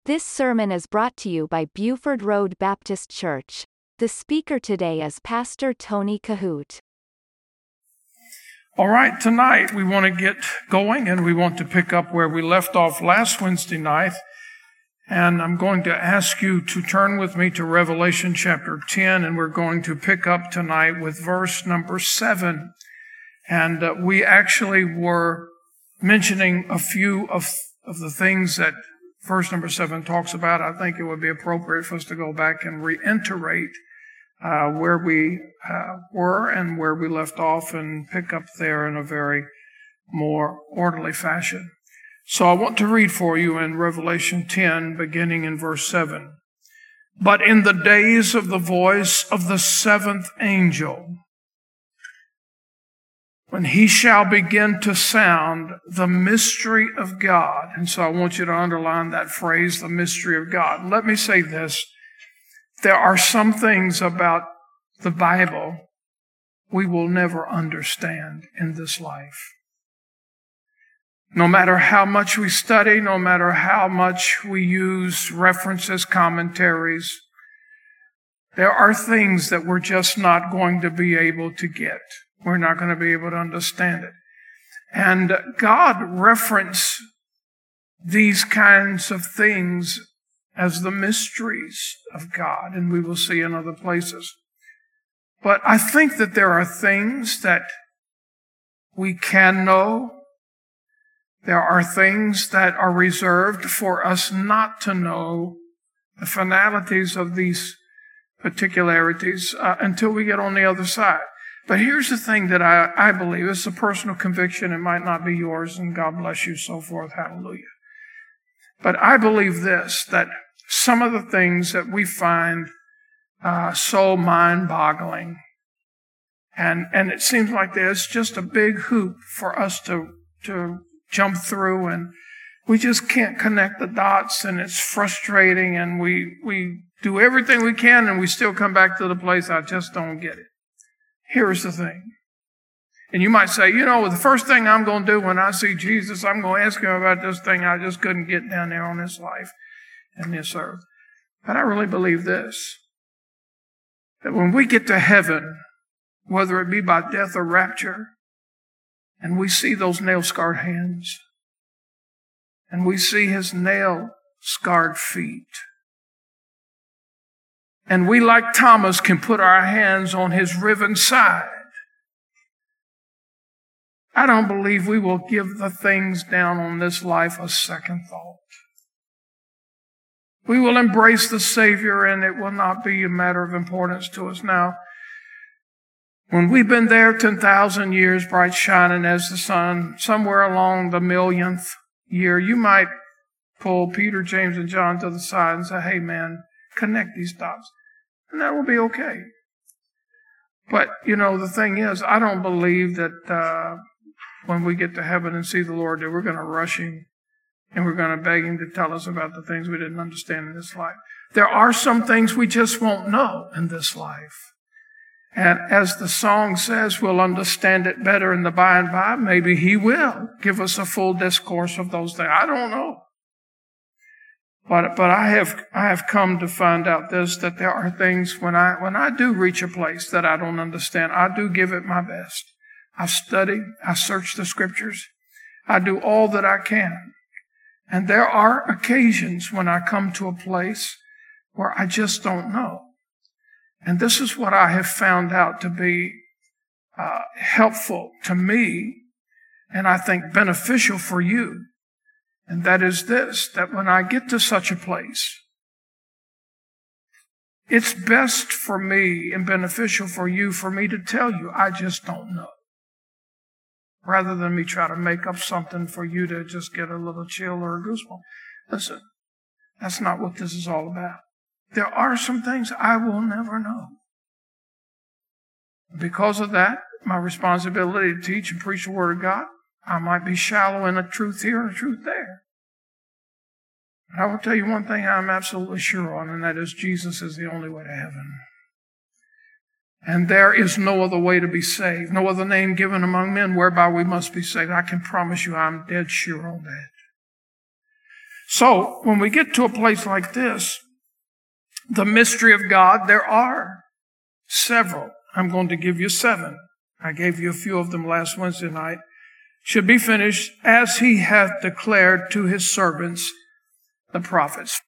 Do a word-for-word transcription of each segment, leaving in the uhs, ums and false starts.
This sermon is brought to you by Buford Road Baptist Church. The speaker today is Pastor Tony Cahoot. All right, tonight we want to get going and we want to pick up where we left off last Wednesday night. And I'm going to ask you to turn with me to Revelation chapter ten, and we're going to pick up tonight with verse number seven. And uh, we actually were mentioning a few of, of the things that verse number seven talks about. I think it would be appropriate for us to go back and reiterate uh, where we uh, were and where we left off and pick up there in a very more orderly fashion. So I want to read for you in Revelation ten, beginning in verse seven. But in the days of the voice of the seventh angel, when he shall begin to sound the mystery of God. And so I want you to underline that phrase, the mystery of God. Let me say this. There are some things about the Bible we will never understand in this life. No matter how much we study, no matter how much we use references, commentaries, there are things that we're just not going to be able to get. We're not going to be able to understand it. And God referenced these kinds of things as the mysteries of God, and we will see in other places. But I think that there are things that we can know. There are things that are reserved for us not to know the finalities of these particularities uh, until we get on the other side. But here's the thing that I, I believe. It's a personal conviction. It might not be yours, and God bless you, so forth. Hallelujah. But I believe this, that some of the things that we find uh, so mind-boggling, and, and it seems like there's just a big hoop for us to, to jump through, and we just can't connect the dots, and it's frustrating, and we, we do everything we can, and we still come back to the place, I just don't get it. Here's the thing. And you might say, you know, the first thing I'm going to do when I see Jesus, I'm going to ask him about this thing I just couldn't get down there on this life and this earth. But I really believe this, that when we get to heaven, whether it be by death or rapture, and we see those nail-scarred hands, and we see his nail-scarred feet, and we, like Thomas, can put our hands on his riven side, I don't believe we will give the things down on this life a second thought. We will embrace the Savior, and it will not be a matter of importance to us now. When we've been there ten thousand years, bright shining as the sun, somewhere along the millionth year, you might pull Peter, James, and John to the side and say, hey, man, connect these dots. And that will be okay. But, you know, the thing is, I don't believe that uh, when we get to heaven and see the Lord, that we're going to rush him and we're going to beg him to tell us about the things we didn't understand in this life. There are some things we just won't know in this life. And as the song says, we'll understand it better in the by and by. Maybe he will give us a full discourse of those things. I don't know. But but I have I have come to find out this, that there are things when I when I do reach a place that I don't understand, I do give it my best. I study, I search the scriptures, I do all that I can. And there are occasions when I come to a place where I just don't know. And this is what I have found out to be uh, helpful to me, and I think beneficial for you. And that is this, that when I get to such a place, it's best for me and beneficial for you for me to tell you, I just don't know. Rather than me try to make up something for you to just get a little chill or a goosebump. Listen, that's not what this is all about. There are some things I will never know. Because of that, my responsibility to teach and preach the Word of God, I might be shallow in a truth here and a truth there. But I will tell you one thing I'm absolutely sure on, and that is Jesus is the only way to heaven. And there is no other way to be saved, no other name given among men whereby we must be saved. I can promise you I'm dead sure on that. So when we get to a place like this, the mystery of God, there are several. I'm going to give you seven. I gave you a few of them last Wednesday night. Should be finished as he hath declared to his servants, the prophets.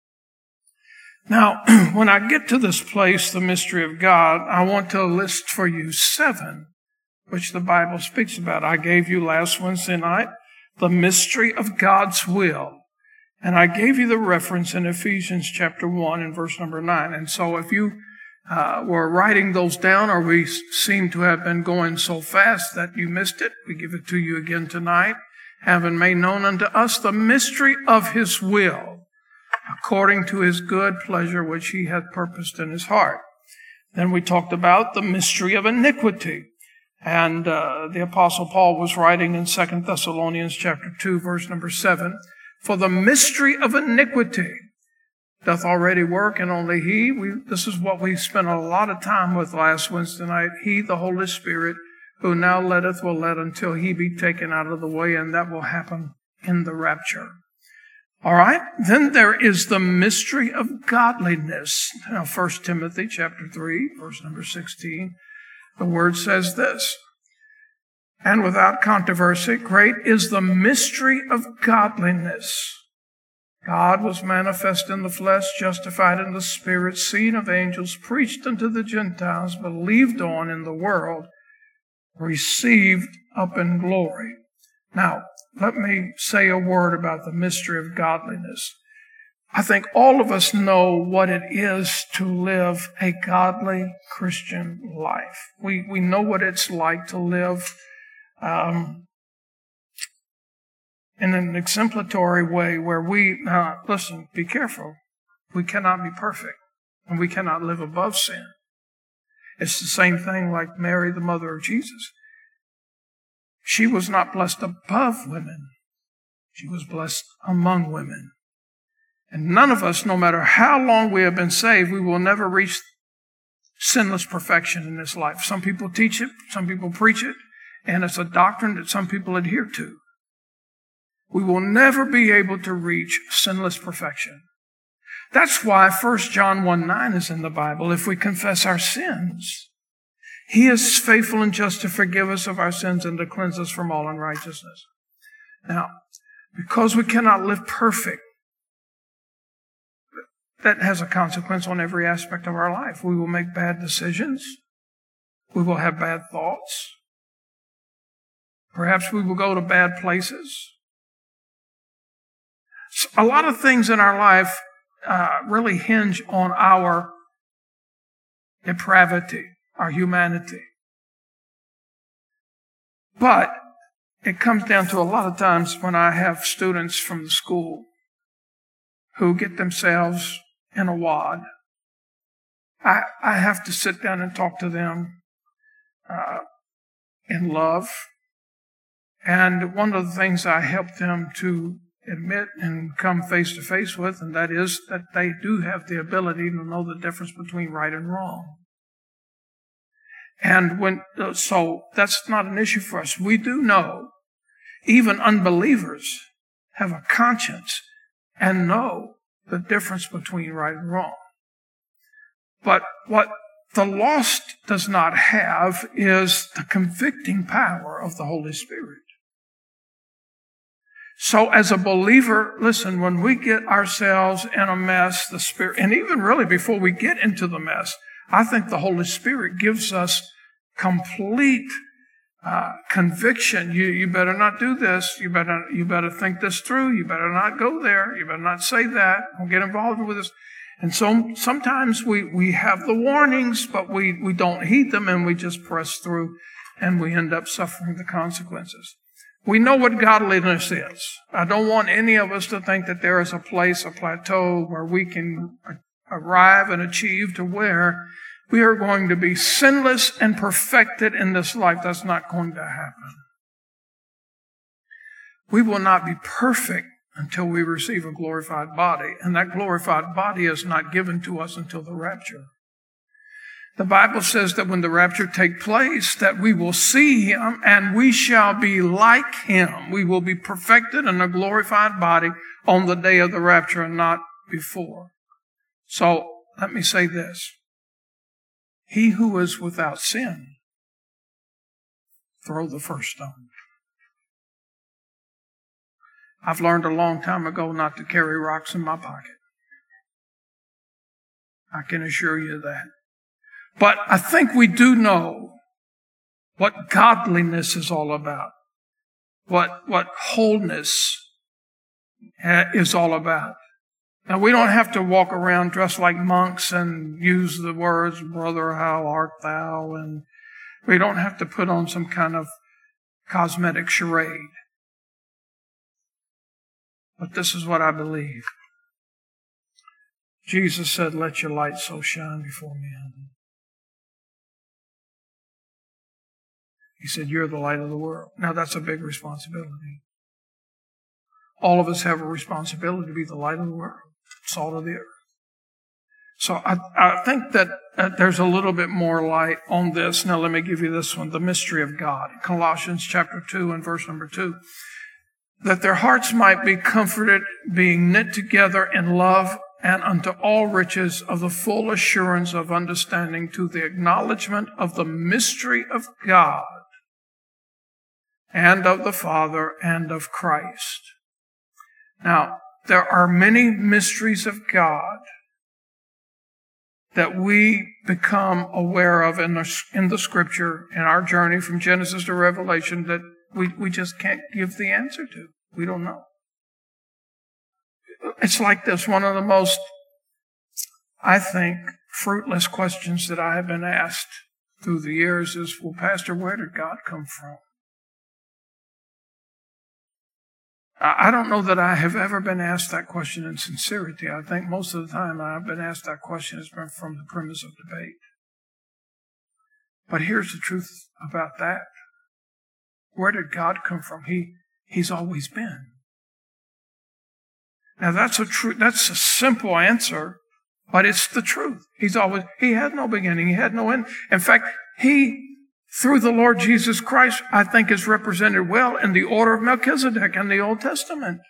Now, when I get to this place, the mystery of God, I want to list for you seven, which the Bible speaks about. I gave you last Wednesday night the mystery of God's will. And I gave you the reference in Ephesians chapter one and verse number nine. And so if you uh, were writing those down, or we seem to have been going so fast that you missed it, we give it to you again tonight. Having made known unto us the mystery of his will, according to his good pleasure which he hath purposed in his heart. Then we talked about the mystery of iniquity. And uh, the Apostle Paul was writing in Second Thessalonians chapter two, verse number seven, for the mystery of iniquity doth already work, and only he, we, this is what we spent a lot of time with last Wednesday night, he, the Holy Spirit, who now letteth, will let until he be taken out of the way, and that will happen in the rapture. All right? Then there is the mystery of godliness. Now, First Timothy chapter three, verse number sixteen, the word says this, and without controversy, great is the mystery of godliness. God was manifest in the flesh, justified in the spirit, seen of angels, preached unto the Gentiles, believed on in the world, received up in glory. Now, let me say a word about the mystery of godliness. I think all of us know what it is to live a godly Christian life. We, we know what it's like to live um, in an exemplary way where we, now listen, be careful. We cannot be perfect, and we cannot live above sin. It's the same thing like Mary, the mother of Jesus. She was not blessed above women. She was blessed among women. And none of us, no matter how long we have been saved, we will never reach sinless perfection in this life. Some people teach it, some people preach it, and it's a doctrine that some people adhere to. We will never be able to reach sinless perfection. That's why First John one nine is in the Bible. If we confess our sins, he is faithful and just to forgive us of our sins and to cleanse us from all unrighteousness. Now, because we cannot live perfect, that has a consequence on every aspect of our life. We will make bad decisions. We will have bad thoughts. Perhaps we will go to bad places. So a lot of things in our life uh, really hinge on our depravity, our humanity. But it comes down to a lot of times when I have students from the school who get themselves in a wad, I, I have to sit down and talk to them uh, in love. And one of the things I help them to admit and come face to face with, and that is that they do have the ability to know the difference between right and wrong. And when, so that's not an issue for us. We do know even unbelievers have a conscience and know the difference between right and wrong. But what the lost does not have is the convicting power of the Holy Spirit. So as a believer, listen, when we get ourselves in a mess, the Spirit, and even really before we get into the mess, I think the Holy Spirit gives us complete uh, conviction. You, you better not do this. You better, you better think this through. You better not go there. You better not say that. Don't get involved with this. And so sometimes we, we have the warnings, but we, we don't heed them, and we just press through, and we end up suffering the consequences. We know what godliness is. I don't want any of us to think that there is a place, a plateau where we can arrive and achieve to where we are going to be sinless and perfected in this life. That's not going to happen. We will not be perfect until we receive a glorified body, and that glorified body is not given to us until the rapture. The Bible says that when the rapture takes place, that we will see him and we shall be like him. We will be perfected in a glorified body on the day of the rapture and not before. So let me say this. He who is without sin, throw the first stone. I've learned a long time ago not to carry rocks in my pocket. I can assure you that. But I think we do know what godliness is all about, what, what wholeness is all about. Now, we don't have to walk around dressed like monks and use the words, brother, how art thou? And we don't have to put on some kind of cosmetic charade. But this is what I believe. Jesus said, let your light so shine before men. He said, you're the light of the world. Now, that's a big responsibility. All of us have a responsibility to be the light of the world, salt of the earth. So I, I think that uh, there's a little bit more light on this. Now, let me give you this one, the mystery of God. Colossians chapter two and verse number two. That their hearts might be comforted, being knit together in love and unto all riches of the full assurance of understanding, to the acknowledgement of the mystery of God and of the Father and of Christ. Now, there are many mysteries of God that we become aware of in the, in the Scripture, in our journey from Genesis to Revelation, that we, we just can't give the answer to. We don't know. It's like this. One of the most, I think, fruitless questions that I have been asked through the years is, well, Pastor, where did God come from? I don't know that I have ever been asked that question in sincerity. I think most of the time I've been asked that question has been from the premise of debate. But here's the truth about that. Where did God come from? He, he's always been. Now that's a true, that's a simple answer, but it's the truth. He's always, he had no beginning. He had no end. In fact, he, through the Lord Jesus Christ, I think is represented well in the order of Melchizedek in the Old Testament.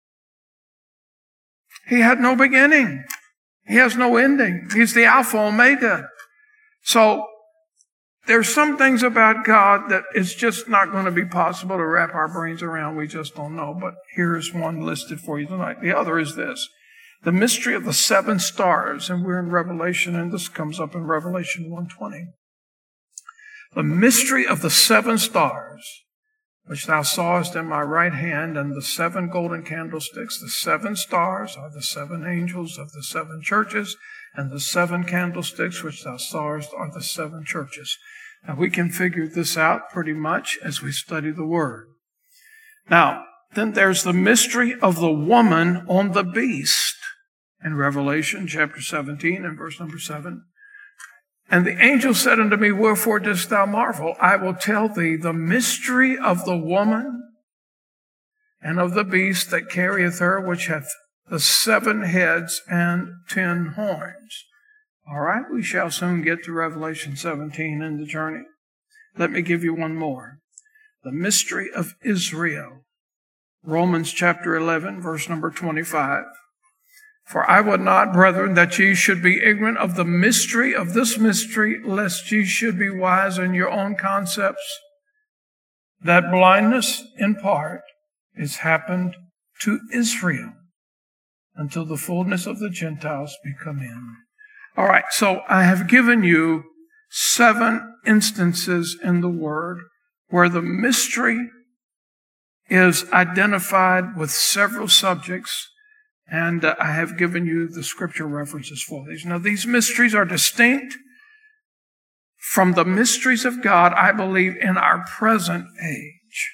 He had no beginning. He has no ending. He's the Alpha Omega. So there's some things about God that it's just not going to be possible to wrap our brains around. We just don't know. But here's one listed for you tonight. The other is this. The mystery of the seven stars. And we're in Revelation, and this comes up in Revelation one twenty. The mystery of the seven stars, which thou sawest in my right hand, and the seven golden candlesticks. The seven stars are the seven angels of the seven churches, and the seven candlesticks which thou sawest are the seven churches. Now, we can figure this out pretty much as we study the Word. Now, then there's the mystery of the woman on the beast in Revelation chapter seventeen and verse number seven. And the angel said unto me, wherefore dost thou marvel? I will tell thee the mystery of the woman and of the beast that carrieth her, which hath the seven heads and ten horns. All right, we shall soon get to Revelation seventeen in the journey. Let me give you one more. The mystery of Israel. Romans chapter eleven, verse number twenty-five. For I would not, brethren, that ye should be ignorant of the mystery of this mystery, lest ye should be wise in your own concepts, that blindness in part is happened to Israel until the fullness of the Gentiles be come in. All right, so I have given you seven instances in the Word where the mystery is identified with several subjects. And uh, I have given you the scripture references for these. Now, these mysteries are distinct from the mysteries of God, I believe, in our present age.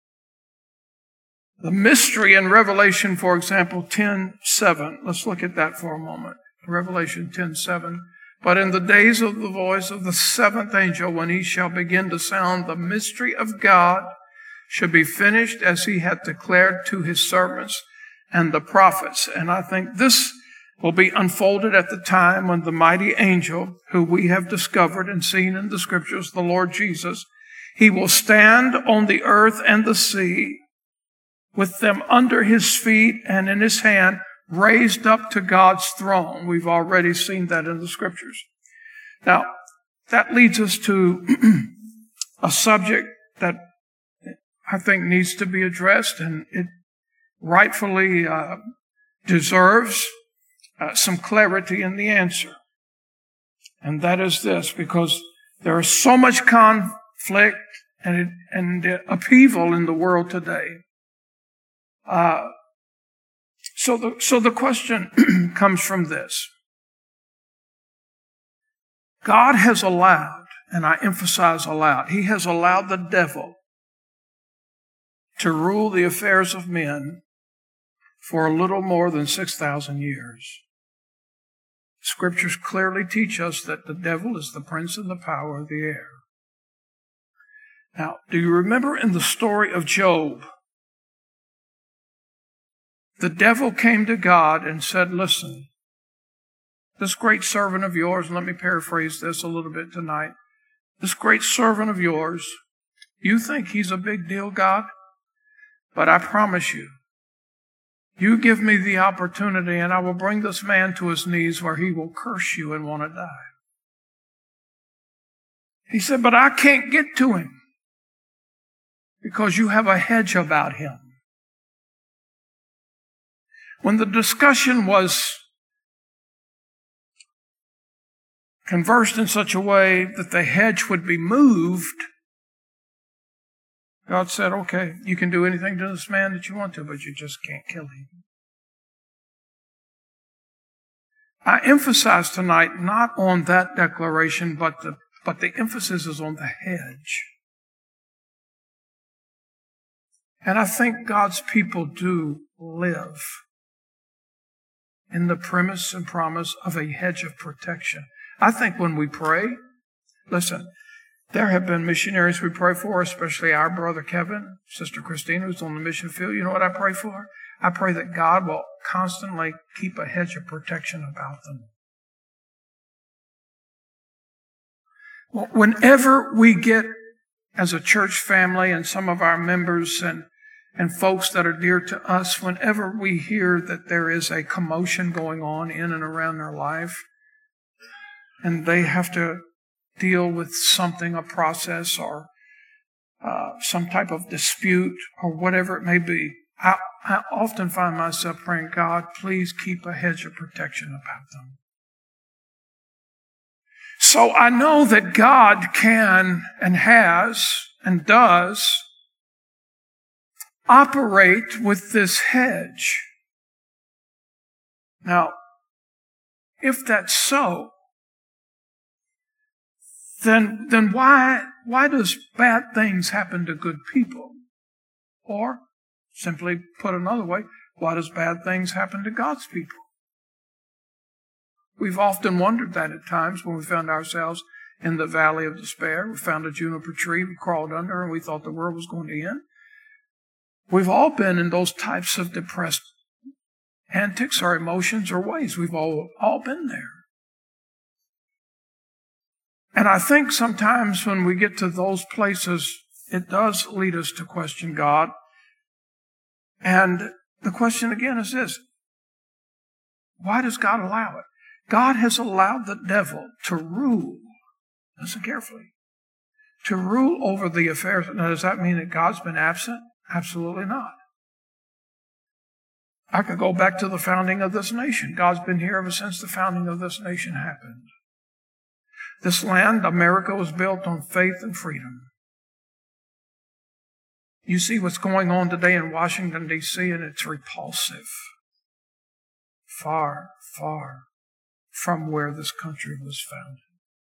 The mystery in Revelation, for example, ten seven. Let's look at that for a moment. Revelation ten seven. But in the days of the voice of the seventh angel, when he shall begin to sound, the mystery of God should be finished as he hath declared to his servants and the prophets. And I think this will be unfolded at the time when the mighty angel, who we have discovered and seen in the scriptures, the Lord Jesus, he will stand on the earth and the sea with them under his feet and in his hand, raised up to God's throne. We've already seen that in the scriptures. Now, that leads us to a subject that I think needs to be addressed, and it rightfully uh, deserves uh, some clarity in the answer. And that is this, because there is so much conflict and, it, and upheaval in the world today. Uh, so the, so the question comes from this. God has allowed, and I emphasize allowed, he has allowed the devil to rule the affairs of men for a little more than six thousand years. Scriptures clearly teach us that the devil is the prince and the power of the air. Now, do you remember in the story of Job, the devil came to God and said, listen, this great servant of yours, and let me paraphrase this a little bit tonight, this great servant of yours, you think he's a big deal, God? But I promise you, you give me the opportunity and I will bring this man to his knees where he will curse you and want to die. He said, but I can't get to him because you have a hedge about him. When the discussion was conversed in such a way that the hedge would be moved, God said, okay, you can do anything to this man that you want to, but you just can't kill him. I emphasize tonight not on that declaration, but the, but the emphasis is on the hedge. And I think God's people do live in the premise and promise of a hedge of protection. I think when we pray, listen, there have been missionaries we pray for, especially our brother Kevin, Sister Christina, who's on the mission field. You know what I pray for? I pray that God will constantly keep a hedge of protection about them. Well, whenever we get, as a church family and some of our members and, and folks that are dear to us, whenever we hear that there is a commotion going on in and around their life, and they have to deal with something, a process or uh, some type of dispute or whatever it may be, I, I often find myself praying, God, please keep a hedge of protection about them. So I know that God can and has and does operate with this hedge. Now, if that's so, then then why why does bad things happen to good people? Or, simply put another way, why does bad things happen to God's people? We've often wondered that at times when we found ourselves in the valley of despair. We found a juniper tree, we crawled under, and we thought the world was going to end. We've all been in those types of depressed antics or emotions or ways. We've all, all been there. And I think sometimes when we get to those places, it does lead us to question God. And the question again is this: why does God allow it? God has allowed the devil to rule, listen carefully, to rule over the affairs. Now, does that mean that God's been absent? Absolutely not. I could go back to the founding of this nation. God's been here ever since the founding of this nation happened. This land, America, was built on faith and freedom. You see what's going on today in Washington, D C, and it's repulsive. Far, far from where this country was founded.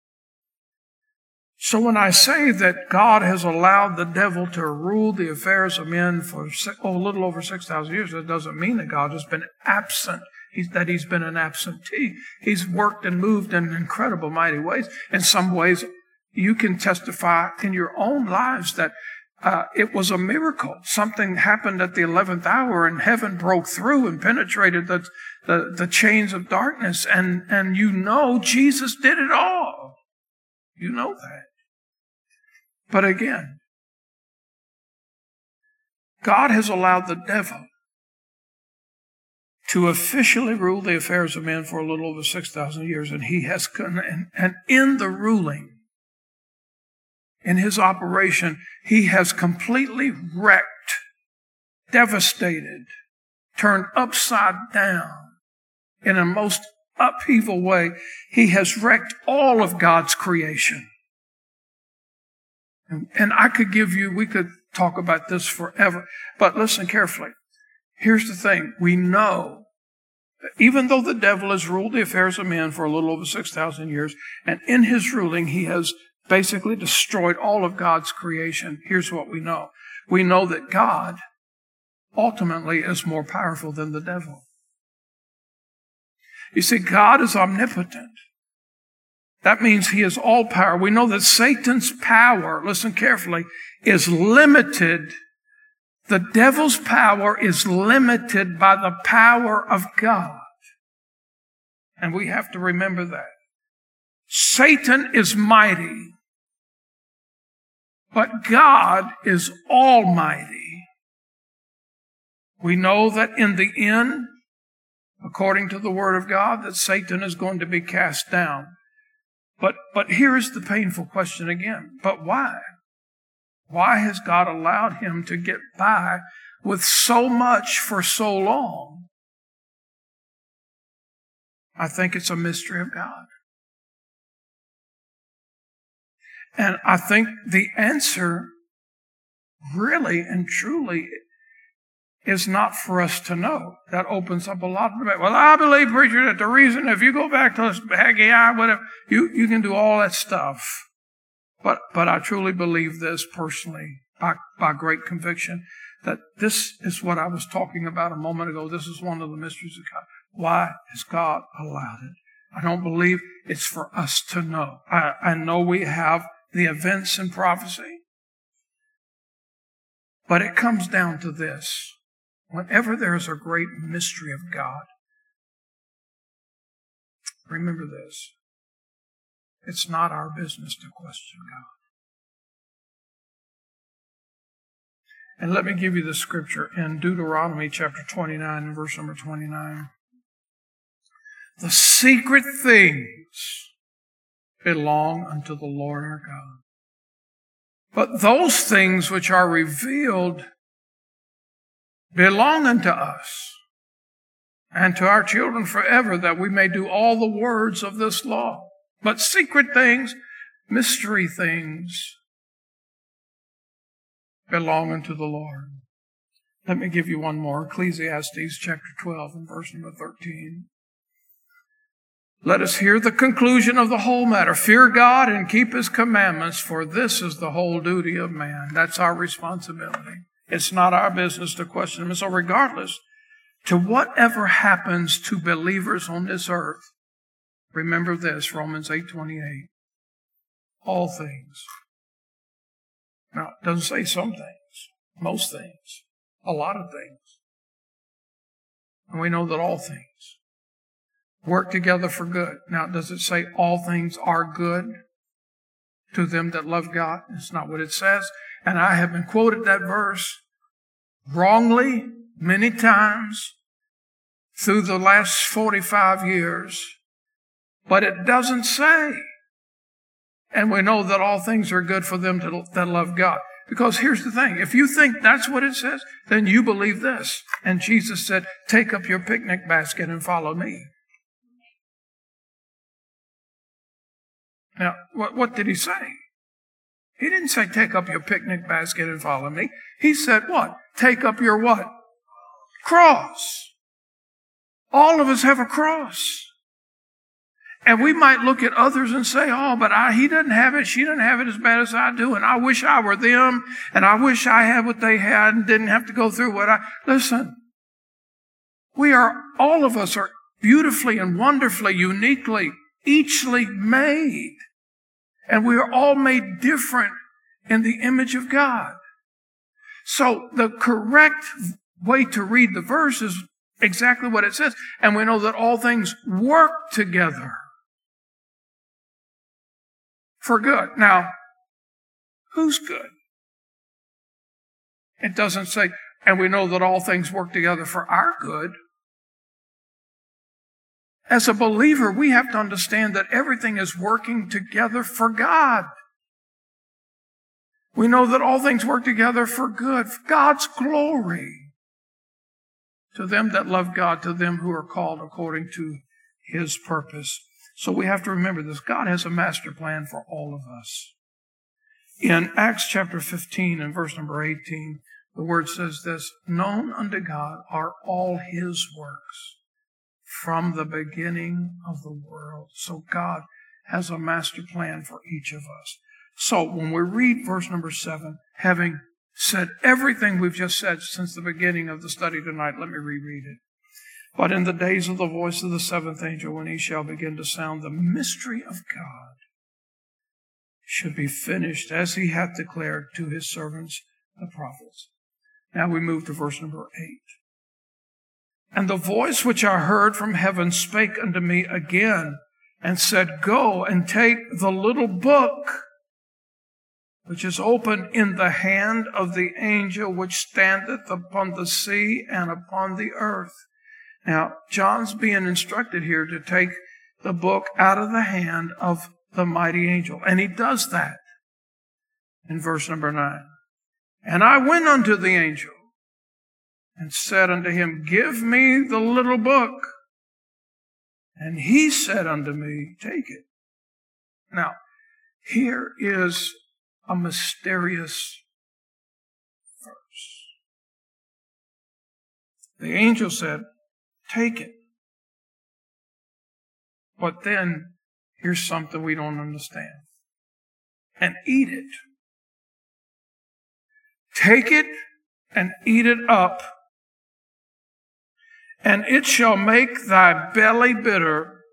So when I say that God has allowed the devil to rule the affairs of men for oh, a little over six thousand years, it doesn't mean that God has been absent, he's, that he's been an absentee. He's worked and moved in incredible, mighty ways. In some ways, you can testify in your own lives that Uh, it was a miracle. Something happened at the eleventh hour and heaven broke through and penetrated the, the, the chains of darkness. And, and you know Jesus did it all. You know that. But again, God has allowed the devil to officially rule the affairs of men for a little over six thousand years. And he has, and, and in the ruling, in his operation, he has completely wrecked, devastated, turned upside down in a most upheaval way. He has wrecked all of God's creation. And, and I could give you, we could talk about this forever, but listen carefully. Here's the thing. We know that even though the devil has ruled the affairs of men for a little over six thousand years, and in his ruling he has basically destroyed all of God's creation, here's what we know. We know that God ultimately is more powerful than the devil. You see, God is omnipotent. That means he is all power. We know that Satan's power, listen carefully, is limited. The devil's power is limited by the power of God. And we have to remember that. Satan is mighty, but God is almighty. We know that in the end, according to the Word of God, that Satan is going to be cast down. But, but here is the painful question again. But why? Why has God allowed him to get by with so much for so long? I think it's a mystery of God. And I think the answer really and truly is not for us to know. That opens up a lot of debate. Well, I believe, preacher, that the reason, if you go back to Haggai, whatever, you, you can do all that stuff. But, but I truly believe this personally, by, by great conviction, that this is what I was talking about a moment ago. This is one of the mysteries of God. Why has God allowed it? I don't believe it's for us to know. I, I know we have the events in prophecy, but it comes down to this. Whenever there is a great mystery of God, remember this. It's not our business to question God. And let me give you the scripture in Deuteronomy chapter twenty-nine and verse number twenty-nine. The secret things belong unto the Lord our God. But those things which are revealed belong unto us and to our children forever, that we may do all the words of this law. But secret things, mystery things, belong unto the Lord. Let me give you one more. Ecclesiastes chapter twelve and verse number thirteen. Let us hear the conclusion of the whole matter. Fear God and keep his commandments, for this is the whole duty of man. That's our responsibility. It's not our business to question him. So regardless to whatever happens to believers on this earth, remember this, Romans eight twenty-eight. All things. Now, it doesn't say some things, most things, a lot of things. And we know that all things work together for good. Now, does it say all things are good to them that love God? It's not what it says. And I have been quoted that verse wrongly many times through the last forty-five years. But it doesn't say. And we know that all things are good for them that love God. Because here's the thing. If you think that's what it says, then you believe this. And Jesus said, take up your picnic basket and follow me. Now, what, what did he say? He didn't say, take up your picnic basket and follow me. He said what? Take up your what? Cross. All of us have a cross. And we might look at others and say, oh, but I, he doesn't have it, she doesn't have it as bad as I do, and I wish I were them, and I wish I had what they had and didn't have to go through what I... Listen, we are, all of us are beautifully and wonderfully, uniquely, eachly made. And we are all made different in the image of God. So the correct way to read the verse is exactly what it says. And we know that all things work together for good. Now, who's good? It doesn't say, and we know that all things work together for our good. As a believer, we have to understand that everything is working together for God. We know that all things work together for good, for God's glory. To them that love God, to them who are called according to His purpose. So we have to remember this. God has a master plan for all of us. In Acts chapter fifteen and verse number eighteen, the word says this, known unto God are all His works from the beginning of the world. So God has a master plan for each of us. So when we read verse number seven, having said everything we've just said since the beginning of the study tonight, let me reread it. But in the days of the voice of the seventh angel, when he shall begin to sound, the mystery of God should be finished, as he hath declared to his servants, the prophets. Now we move to verse number eight. And the voice which I heard from heaven spake unto me again, and said, go and take the little book which is open in the hand of the angel which standeth upon the sea and upon the earth. Now, John's being instructed here to take the book out of the hand of the mighty angel. And he does that in verse number nine. And I went unto the angel and said unto him, give me the little book. And he said unto me, take it. Now, here is a mysterious verse. The angel said, take it. But then, here's something we don't understand. And eat it. Take it and eat it up, and it shall make thy belly bitter,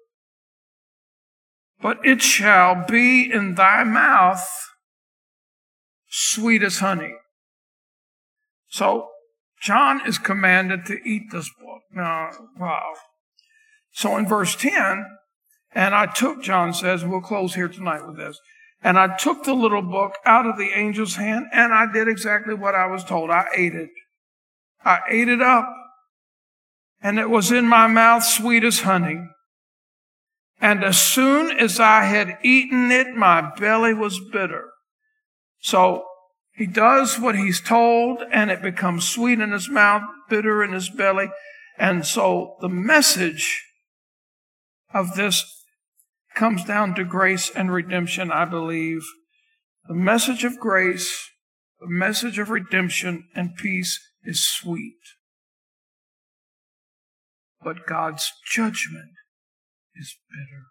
but it shall be in thy mouth sweet as honey. So, John is commanded to eat this book. Now, wow. So in verse ten, and I took, John says, we'll close here tonight with this, and I took the little book out of the angel's hand, and I did exactly what I was told. I ate it. I ate it up, and it was in my mouth sweet as honey. And as soon as I had eaten it, my belly was bitter. So he does what he's told, and it becomes sweet in his mouth, bitter in his belly. And so the message of this comes down to grace and redemption, I believe. The message of grace, the message of redemption and peace is sweet. But God's judgment is bitter.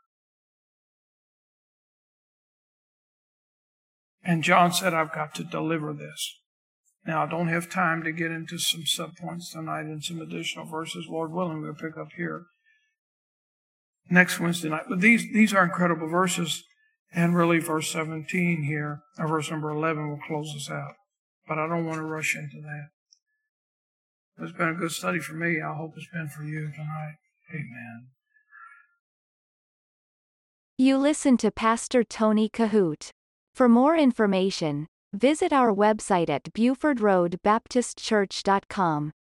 And John said, I've got to deliver this. Now, I don't have time to get into some subpoints tonight and some additional verses. Lord willing, we'll pick up here next Wednesday night. But these, these are incredible verses. And really, verse seventeen here, or verse number eleven, will close us out. But I don't want to rush into that. It's been a good study for me. I hope it's been for you tonight. Amen. You listen to Pastor Tony Kohout. For more information, visit our website at buford road baptist church dot com.